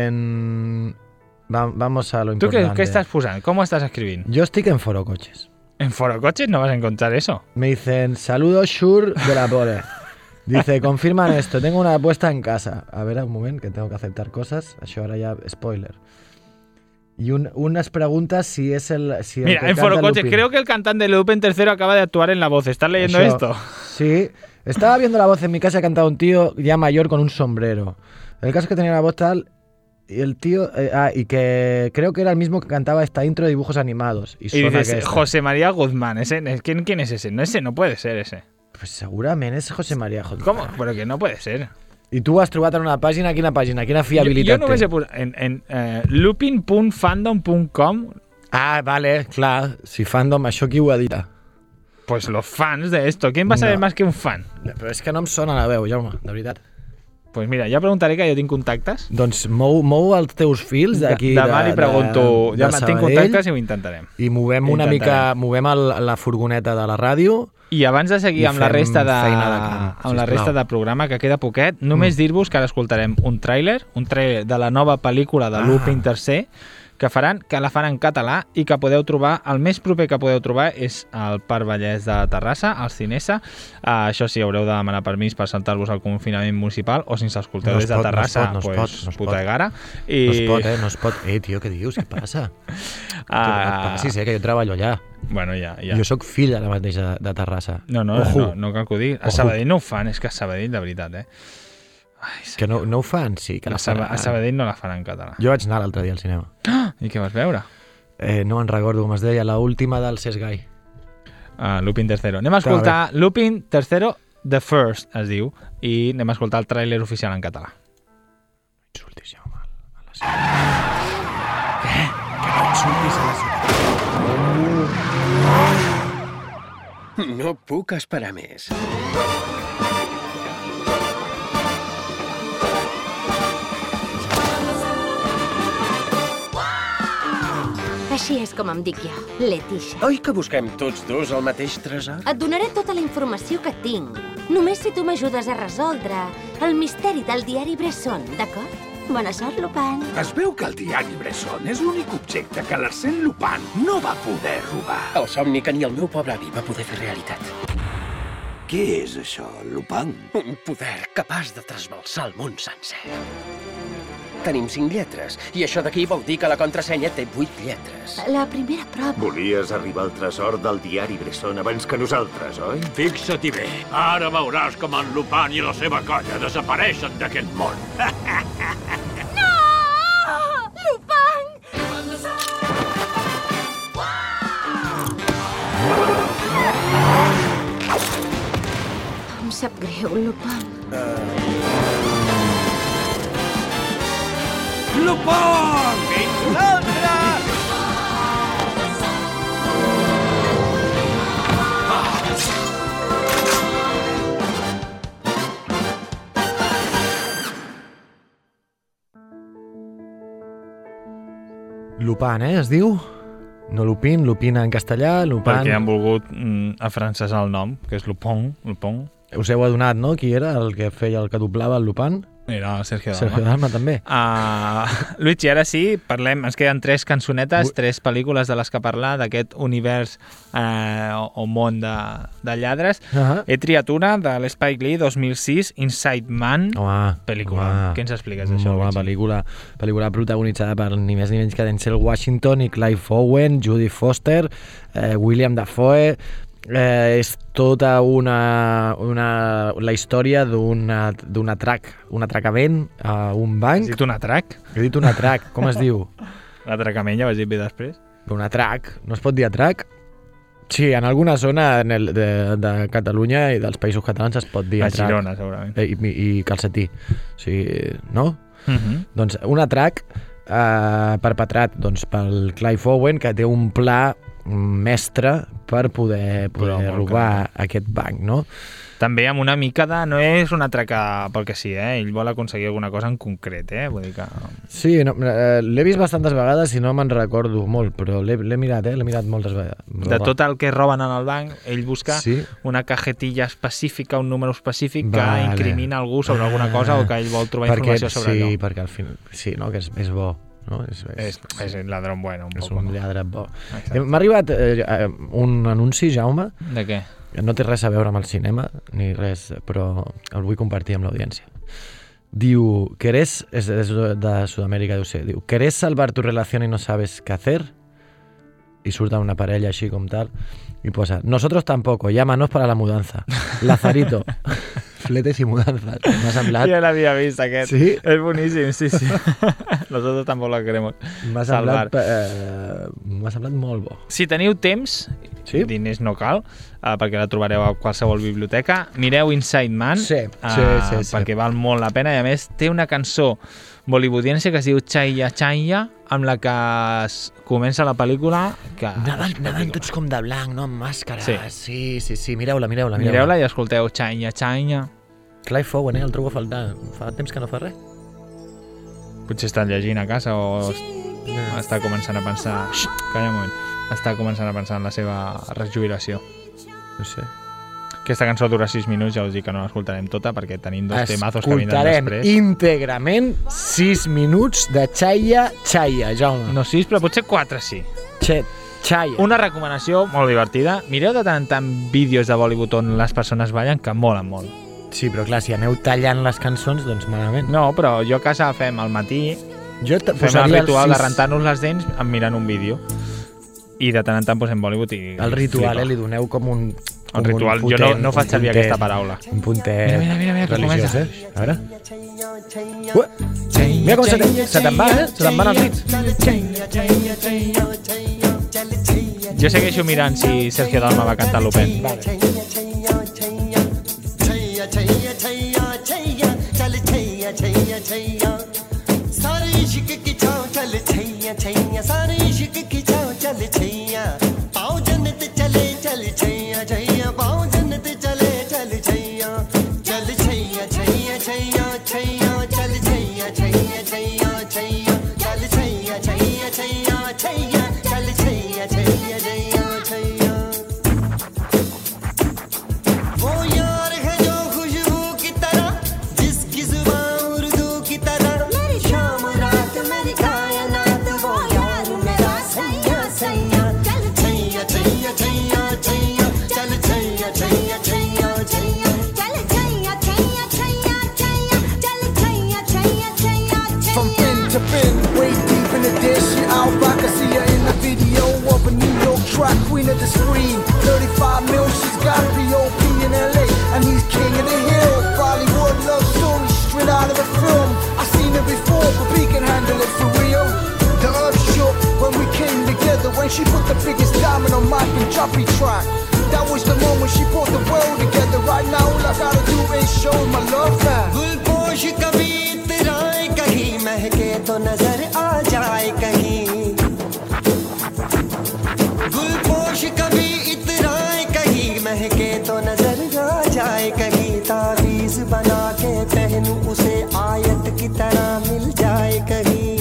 vamos a lo ¿Tú importante. qué estás posant? ¿Cómo estás escribiendo? Yo estoy en Foro Coches. En Foro Coches no vas a encontrar eso. Me dicen, saludos Shur de la Pole. Dice, confirman esto, tengo una apuesta en casa. A ver, un moment, que tengo que aceptar cosas. Això ara ja, spoiler. Y unas preguntas si es el... Si el Mira, que en Foro canta Coches, Lupin. creo que el cantante de Lupin III acaba de actuar en La Voz. ¿Estás leyendo Això, esto? Sí. Estaba viendo La Voz en mi casa, cantaba un tío ya mayor con un sombrero. El caso es que tenía la voz tal... Y el tío... y que creo que era el mismo que cantaba esta intro de dibujos animados. Y Y suena dices, que esta. José María Guzmán. ¿Quién es ese? No, ese no puede ser ese. Pues segurament és José María Guzmán. ¿Cómo? Pero que no puede ser. I tu has trobat en una pàgina, quina fiabilitat Jo només té? he posat en looping.fandom.com. Ah, vale, clar. Si fandom, això qui ho edita? Pues los fans de esto. ¿Quién va a saber No. más que un fan? Però és que no em sona la veu, Jaume, de veritat. Pues mira, ja preguntaré que jo tinc contactes. Doncs mou els teus fils d'aquí Demà li pregunto, ja tinc Sabadell, contactes i ho intentarem. i movem una Intentarem. mica, movem la furgoneta de la ràdio I abans de seguir I amb la fem resta feina de camp, amb la sisplau. resta de programa, que queda poquet, només dir-vos que ara escoltarem un tràiler de la nova pel·lícula de Lupin III, que la faran en català i que podeu trobar, el més proper que podeu trobar és al Parc Vallès de Terrassa, al Cinesa. Això sí, haureu de demanar permís per saltar-vos al confinament municipal, o si ens escolteu des de Terrassa, puta gara. No es pot. Tio, què dius? Què passa? Sí, sé que jo treballo allà. Bueno, ja. Jo sóc fill ara mateix de Terrassa. No cal que ho digui. A Sabadell no ho fan, és que a Sabadell, de veritat, Que no ho fan, sí. Que a Sabadell no la fan en català. Jo vaig anar l'altre dia al cinema. I què vas veure? No me'n recordo com es deia, l'última del Sesgai. Lupin III. Anem a escoltar Lupin III, The First, es diu, i anem a escoltar el tràiler oficial en català. No insultis, Jaume, a la ciutat. Què? Que no insultis a la ciutat. No puc esperar més. Així és com em dic jo, Leticia. Oi que busquem tots dos el mateix tresor? Et donaré tota la informació que tinc. Només si tu m'ajudes a resoldre el misteri del diari Bresson, d'acord? Bona sort, Lupin. Es veu que el diari Bresson és l'únic objecte que l'Arsène Lupin no va poder robar. El somni que ni el meu pobre avi va poder fer realitat. Què és això, Lupin? Un poder capaç de trasbalsar el món sencer. Tenim 5 lletres, i això d'aquí vol dir que la contrasenya té 8 lletres. La primera prova... Volies arribar al tresor del diari Bresson abans que nosaltres, oi? Fixa-t'hi bé. Ara veuràs com en Lupin i la seva colla desapareixen d'aquest món. No! Lupin! Em sap greu, Lupin. Lupin! Fins l'altre! Lupin, es diu? No Lupin, Lupin en castellà, Lupin... Perquè han volgut afrancesar el nom, que és Lupin. Us heu adonat, no? Qui era el que doblava el Lupin? Era Sergio Dalma. Sergio Dalma, també. Luigi, ara sí, ens queden 3 cançonetes, 3 pel·lícules de les que parlar, d'aquest univers o món de lladres. He triat una de l'Spike Lee, 2006, Inside Man, pel·lícula. Què ens expliques d'això, Luigi? Una pel·lícula protagonitzada per ni més ni menys que Denzel Washington i Clive Owen, Judy Foster, William Dafoe... és tota la història d'un atracament a un banc. Has dit un atrac? He dit un atrac, com es diu? L'atracament ja ho has dit bé després? Un atrac, no es pot dir atrac? Sí, en alguna zona de Catalunya i dels països catalans es pot dir atrac. A Girona, segurament. I calcetí, no? Doncs un atrac perpetrat pel Clive Owen, que té un pla mestre per poder robar aquest banc, no? També amb una mica de... No és un atracar perquè sí, ell vol aconseguir alguna cosa en concret, vull dir que... Sí, l'he vist bastantes vegades i no me'n recordo molt, però l'he mirat, l'he mirat moltes vegades. De tot el que roben en el banc, ell busca una cajetilla específica, un número específic que incrimina algú sobre alguna cosa o que ell vol trobar informació sobre allò. Sí, perquè al final... Sí, no? Que és bo. No? És un ladrón bueno. És un lladre bo. M'ha arribat un anunci, Jaume. De què? No té res a veure amb el cinema, ni res, però el vull compartir amb l'audiència. Diu, és de Sud-amèrica, diu, ¿querés salvar tu relación y no sabes qué hacer? I surt una parella així com tal, i posa, nosotros tampoco, llámanos para la mudanza. Lazarito. Fletes i mudanzas. M'ha semblat... Ja l'havia vist, aquest. Sí? És boníssim, sí. Nosotros tampoco la queremos salvar. M'ha semblat molt bo. Si teniu temps, diners no cal, perquè la trobareu a qualsevol biblioteca, mireu Inside Man, perquè val molt la pena, i a més té una cançó bollywoodiense que es diu Chaya Chaya, amb la que comença la pel·lícula. Anaven tots com de blanc, no? Amb màscares. Sí, mireu-la. Mireu-la i escolteu Chaya Chaya. Clive Owen, el trobo a faltar. Fa temps que no fa res. Potser està llegint a casa o està començant a pensar... Calla un moment. Està començant a pensar en la seva rejubilació. No sé. Aquesta cançó dura 6 minuts, ja us dic que no l'escoltarem tota perquè tenim dos temazos que vindran Escoltarem després. íntegrament 6 minuts de Chaya, Jaume. No 6, però potser 4 sí. Chaya. Una recomanació molt divertida. Mireu de tant en tant vídeos de Bollywood on les persones ballen que molen molt. Sí, però clar, si aneu tallant les cançons, doncs malament. No, però jo a casa fem al matí, fem el ritual de rentar-nos les dents mirant un vídeo. I de tant en tant posem Bollywood i... El ritual, li doneu com un... El ritual, jo no faig servir aquesta paraula. Un puntet mira, religiós, A veure. Mira com se te'n va, Se te'n van els dits. Jo segueixo mirant si Sergio Dalma va cantar l'Open. Queen of the screen, 35 mil, she's got P.O.P. in L.A. and he's king of the hill. Bollywood love story straight out of a film. I seen it before, but we can handle it for real. The earth shook when we came together, when she put the biggest diamond on my Punjabi track. That was the moment she brought the world together. Right now all I gotta do is show my love back. Gulposh kabhi itrai kahi mehke to nazar aa jaye kahi. गुलपोश कभी इतराए कहीं महके तो नजर आ जाए कहीं तावीज बना के पहनूं उसे आयत की तरह मिल जाए कहीं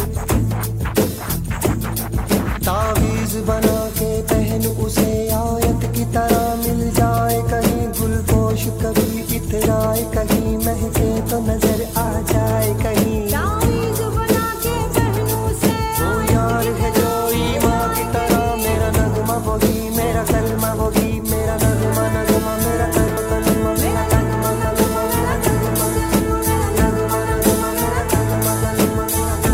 तावीज बना के पहनूं उसे आयत की तरह मिल जाए कहीं गुलपोश कभी इतराए कहीं महके तो नजर आ जाए कहीं तावीज बना के पहनूं उसे वो यार है जो ईमान की तरह होगी मेरा कलमा होगी मेरा नगमा नगमा मेरा कलमा कलमा मेरा कलमा कलमा मेरा कलमा नगमा नगमा मेरा कलमा कलमा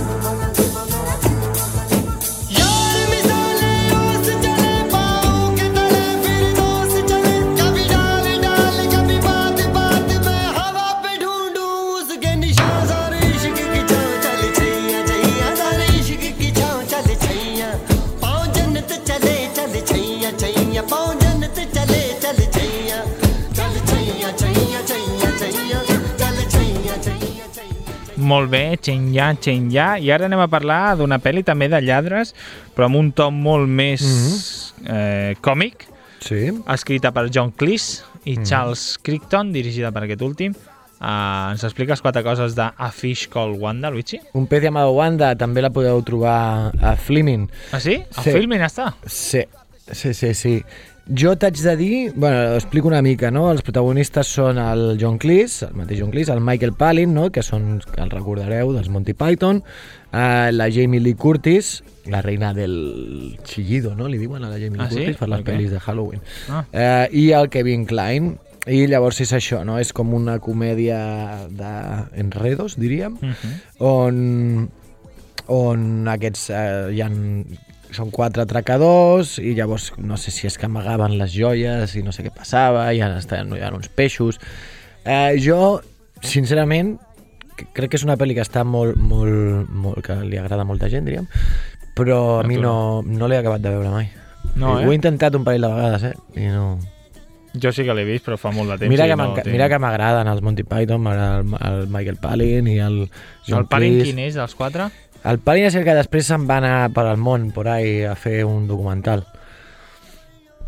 यार मिसाले रोज चले पाँव के तले फिर दोस्त चले कभी डाल डाल कभी बात बात में हवा पे ढूंढूं उसके निशान सारे इश्क की छाँव चल छैया छैया सारे इश्क की छाँव चल छैया पाँव जन्नत चले छैया छैया पाँव जन्नत चले चल छैया चल छैया छैया छैया छैया चल छैया छैया Chaiyya. Molt bé, Chenya. I ara anem a parlar d'una pel·li també de lladres, però amb un to molt més còmic. Sí. Escrita per John Cleese i Charles Crichton, dirigida per aquest últim. Ens expliques 4 coses de A Fish Called Wanda, Luigi? Un pez llamado Wanda, també la podeu trobar a Filmin. Ah, sí? A Filmin està? Sí. Jo t'haig de dir, bueno, explico una mica, no? Els protagonistes són el John Cleese, el mateix John Cleese, el Michael Palin, no? Que són, el recordareu, dels Monty Python, la Jamie Lee Curtis, la reina del chillido, no? Li diuen a la Jamie Lee Curtis per les pel·lis de Halloween. I el Kevin Kline. I llavors és això, no? És com una comèdia d'enredos, diríem, on aquests són 4 atracadors i llavors no sé si és que amagaven les joies i no sé què passava, i hi ha uns peixos. Jo, sincerament, crec que és una pel·li que està molt, que li agrada a molta gent, diríem, però a mi no l'he acabat de veure mai. No, Ho he intentat un parell de vegades, i no... Jo sí que l'he vist, però fa molt de temps. Mira que m'agraden els Monty Python, m'agrada el Michael Palin i el John Cleese. El Palin quin és, dels 4? El Palin és el que després se'n va anar per al món, por ahí, a fer un documental.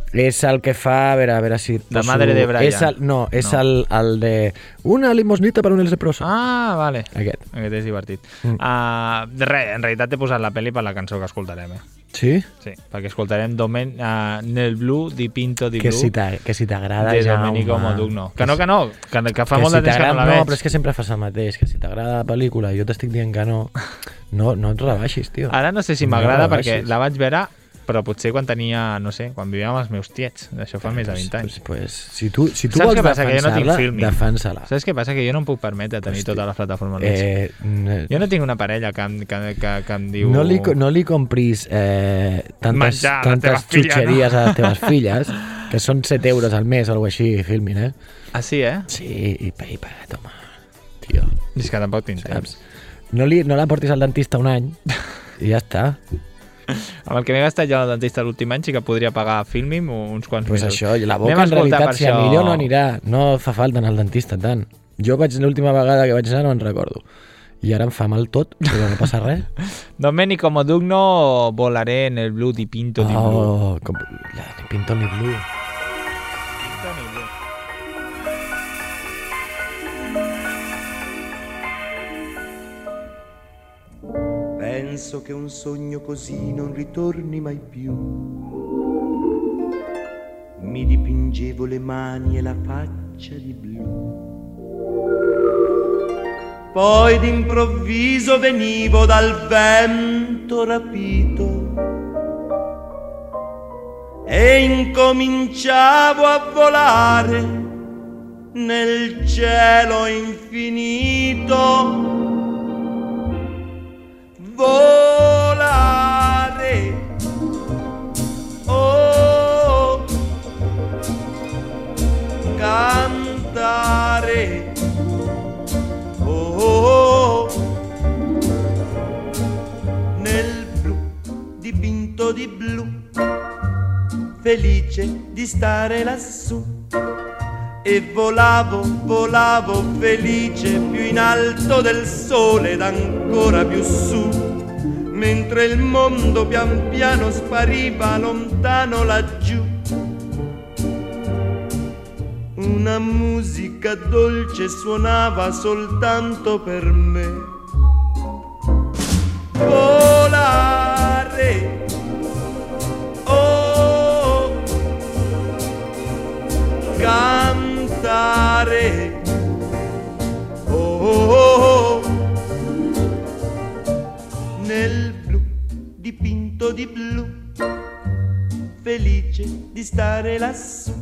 És el que fa, a veure si... La madre de Brian. És el de una limosnita per un leproso. Ah, vale. Aquest és divertit. Res, en realitat he posat la pel·li per la cançó que escoltarem. Sí? Sí, perquè escoltarem Nel Blu di Pinto di Blu. Que si t'agrada, de Domenico Modugno. Que fa molt de temps que no la veig. No, però és que sempre fas el mateix, que si t'agrada la pel·lícula i jo t'estic dient que no et rebaixis, tio. Ara no sé si m'agrada perquè la vaig veure, però potser quan tenia, no sé, quan vivia amb els meus tiets. Això fa més de 20 anys. Pues, si tu vols defensar-la, defensa-la. Saps què passa? Que jo no em puc permetre tenir totes les plataformes més. Jo no tinc una parella que em diu... No li compris tantes xutxeries a les teves filles, que són 7 euros al mes o alguna així, Filmin, eh? Ah, sí, eh? Sí, i paga't, home. Tio. És que tampoc tinc temps. No la portis al dentista un any i ja està. Amb el que m'he gastat jo al dentista l'últim any sí que podria pagar Filmin uns quants mesos. Pues això, la boca en realitat si a millor no anirà, no fa falta anar al dentista tant. Jo l'última vegada que vaig anar no en recordo. I ara em fa mal tot, però no passa res. Domenico Modugno, Volaré en el Blu di Pinto di Blu. Oh, Pinto di Blu. Penso che un sogno così non ritorni mai più. Mi dipingevo le mani e la faccia di blu. Poi d'improvviso venivo dal vento rapito e incominciavo a volare nel cielo infinito. Volare, oh, cantare, oh, nel blu dipinto di blu, felice di stare lassù. E volavo felice più in alto del sole ed ancora più su, mentre il mondo pian piano spariva lontano laggiù. Una musica dolce suonava soltanto per me. Volare, oh, cantare, oh, nel blu dipinto di blu, felice di stare lassù.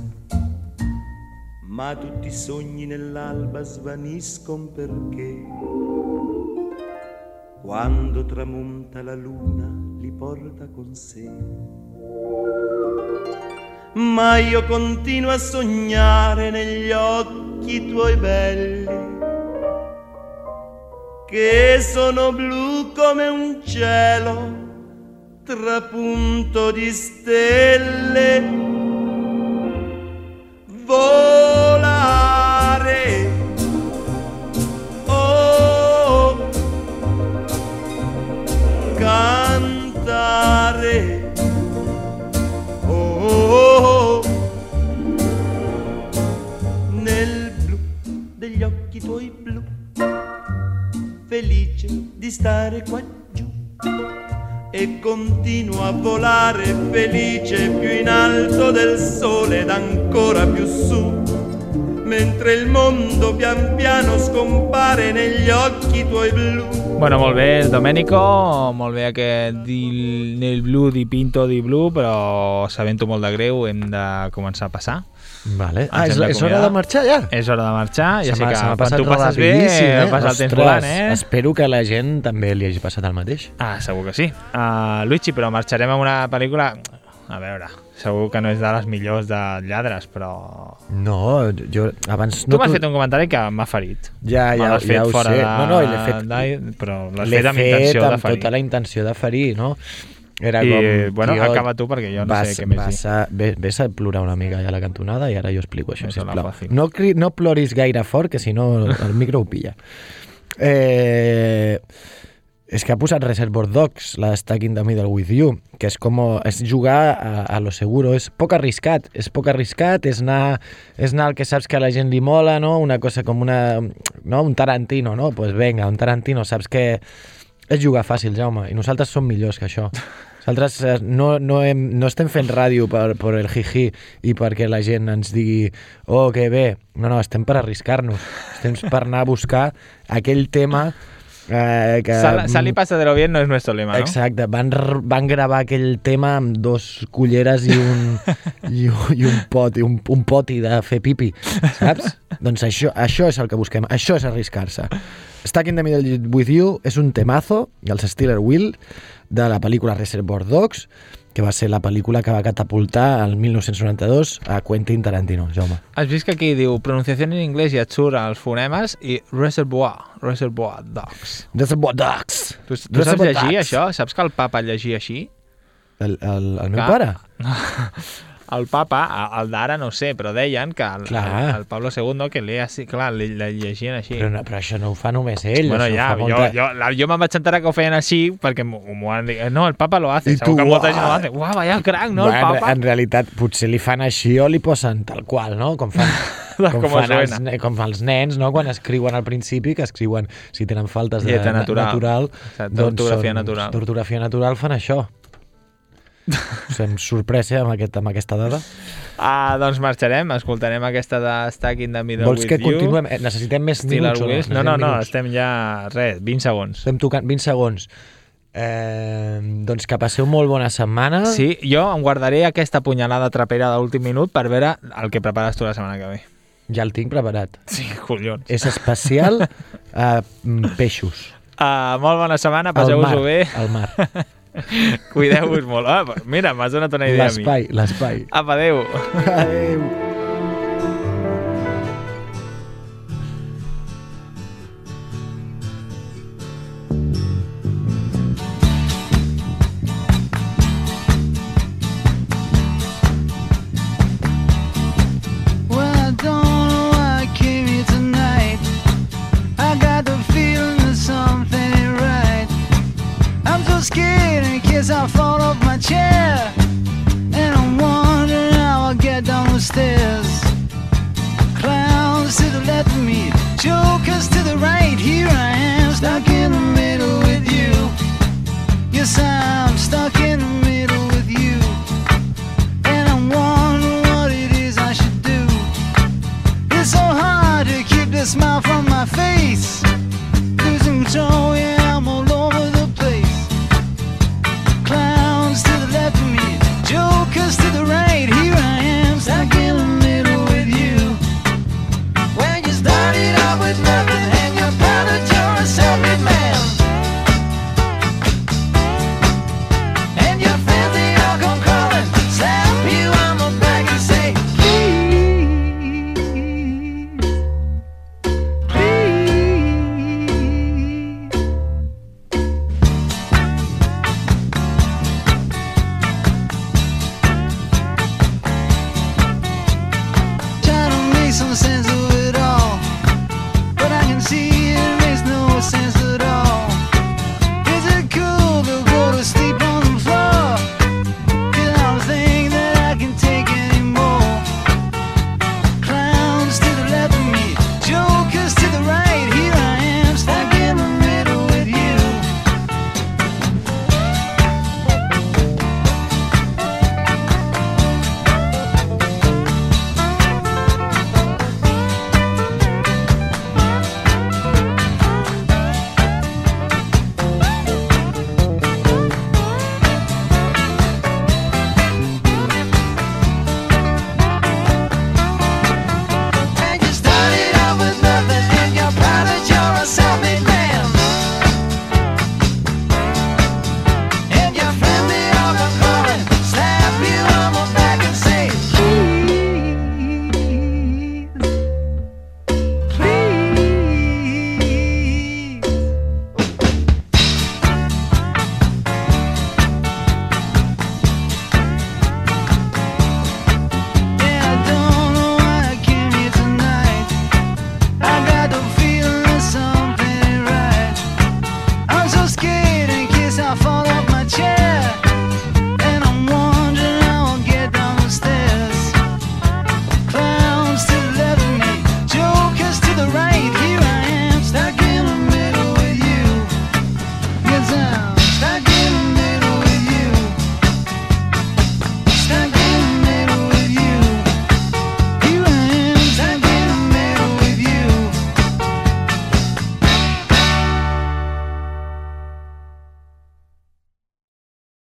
Ma tutti i sogni nell'alba svaniscono perché quando tramonta la luna li porta con sé. Ma io continuo a sognare negli occhi tuoi belli, che sono blu come un cielo trapunto di stelle. Volare, oh, cantare, oh, nel blu degli occhi tuoi blu, felice di stare qua giù. E continuo a volare felice più in alto del sole ed ancora più su, mentre il mondo pian piano scompare negli occhi tuoi blu. Bueno, molt bé, Domenico, molt bé aquest Nel Blu di Pinto di Blu, però sabent-ho molt de greu hem de començar a passar. Vale. És hora de marxar ja? És hora de marxar, ja sé que quan tu passes bé, passa el temps volant, eh? Espero que a la gent també li hagi passat el mateix. Ah, segur que sí. Luigi, però marxarem amb una pel·lícula... A veure, segur que no és de les millors de lladres, però... No, jo abans... Tu m'has fet un comentari que m'ha ferit. Ja ho sé. No, l'he fet... Però l'has fet amb intenció de ferir. Tota la intenció de ferir, no? Era I, com, bueno, acaba tu perquè jo no sé què més dir. Ves a plorar una mica ja a la cantonada i ara jo explico això, sisplau. No ploris gaire fort, que si no el micro ho pilla. És que ha posat Reservoir Dogs, la Stuck in the Middle with You, que és jugar a lo seguro, és poc arriscat, és anar al que saps que a la gent li mola, no? Una cosa com un Tarantino, no? Pues venga, un Tarantino, saps que és jugar fàcil, Jaume, i nosaltres som millors que això. Nosaltres no estem fent ràdio per el jiji i perquè la gent ens digui oh, que bé. No, estem per arriscar-nos. Estem per anar a buscar aquell tema que... Sal y pasa de lo bien no es nuestro lema, no? Exacte. Van gravar aquell tema amb 2 culleres i un poti de fer pipi, saps? Doncs això és el que busquem. Això és arriscar-se. Stuck in the Middle with You és un temazo, i els Steeler Wheel, de la pel·lícula Reservoir Dogs, que va ser la pel·lícula que va catapultar el 1992 a Quentin Tarantino, Jaume. Has vist que aquí diu pronunciació en anglès i et surt els fonemes i Reservoir Dogs. Reservoir Dogs. Tu saps llegir això? Saps que el papa llegia així? El meu pare? El papa, el d'ara no ho sé, però deien que el Pablo II, que la llegien així. Però això no ho fa només ell. Bueno, ja, jo me'n vaig enterar que ho feien així perquè m'ho han dit. No, el papa lo hace. Segur que molta gent ho hace. Uau, vaya crac, no, el papa? En realitat, potser li fan així o li posen tal qual, no? Com els nens, no? Quan escriuen al principi, que escriuen si tenen faltes de natural, d'ortografia natural, fan això. Em sorpresa amb aquesta dada. Doncs marxarem, escoltarem aquesta de Stuck in the Middle with You. Vols que continuem? Necessitem més minuts o no? No, estem ja, 20 segons. Estem tocant 20 segons. Doncs que passeu molt bona setmana. Sí, jo em guardaré aquesta punyalada trapera d'últim minut per veure el que prepares tu la setmana que ve. Ja el tinc preparat. Sí, collons. És especial peixos. Molt bona setmana, passeu-vos-ho bé. Al mar. Cuideu-vos molt. Mira, m'has donat una idea a mi. L'espai. Apa, adéu. Adéu. Well, I don't know why I came here tonight. I got the feeling that something ain't right. I'm so scared in case I fall off my chair, and I'm wondering how I'll get down the stairs. Clowns to the left of me, jokers to the right. Here I am, stuck in the middle with you. Yes, I